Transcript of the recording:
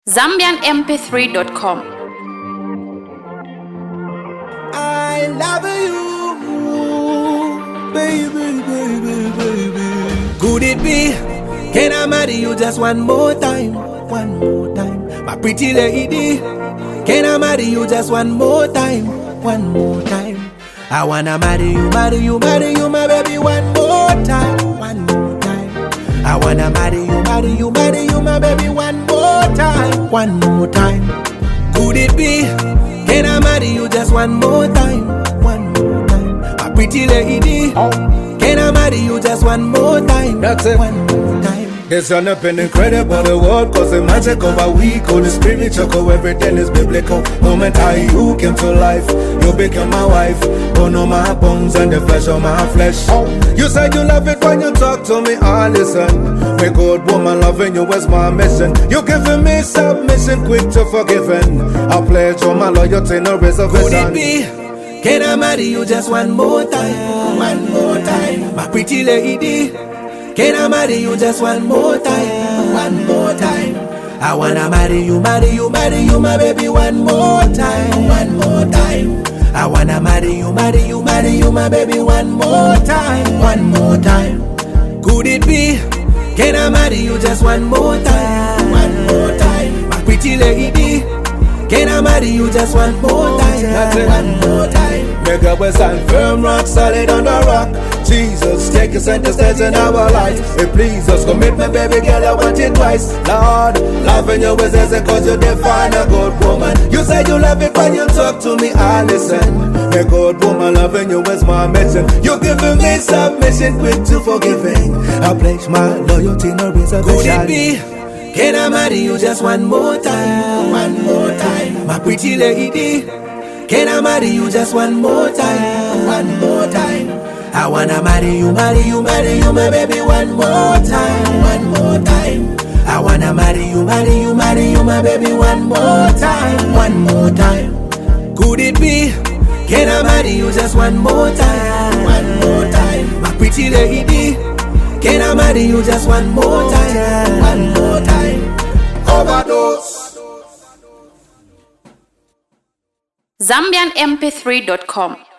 ZambianMP3.com. I love you, baby, baby, baby. Could it be? Can I marry you just one more time? One more time, my pretty lady. Can I marry you just one more time? One more time. I wanna marry you, marry you, marry you, my baby, one more time. One more time. I wanna marry you, marry you, marry you, my baby, one more time. One more time. Could it be? Can I marry you just one more time? One more time, my pretty lady. Can I marry you just one more time? That's it. One more time. It's an incredible the world, cause the magic of a week, all the spiritual, everything is biblical. Moment you came to life, you became my wife. Bone on my bones and the flesh on my flesh. You said you love it when you talk to me, I listen. My good woman, loving you is my mission. You giving me submission, quick to forgiving. I pledge on my loyalty, no reservation. Could it be? Can I marry you just one more time? One more time, my pretty lady. Can I marry you just one more time? One more time. I wanna marry you, marry you, marry you, my baby, one more time. One more time. I wanna marry you, marry you, marry you, my baby, one more time. One more time. Could it be? Can I marry you just one more time? One more time, my pretty lady. Can I marry you just one more time? One more time. Mega we stand firm, rock solid on the rock. Jesus, take a center stage in our lives. It please us, commit me, baby girl, I want it twice. Lord, loving you is easy cause you define a good woman. You say you love it when you talk to me, I listen. A good woman, loving you is my mission. You giving me submission, quick to forgiving. I pledge my loyalty, no reservation. Could it be? Can I marry you just one more time? One more time, my pretty lady. Can I marry you just one more time? One more time. I wanna marry you, marry you, marry you, my baby, one more time. One more time. I wanna marry you, marry you, marry you, my baby, one more time. One more time. Could it be? Can I marry you just one more time? One more time, my pretty lady. Can I marry you just one more time? One more time. Overdose. ZambianMP3.com.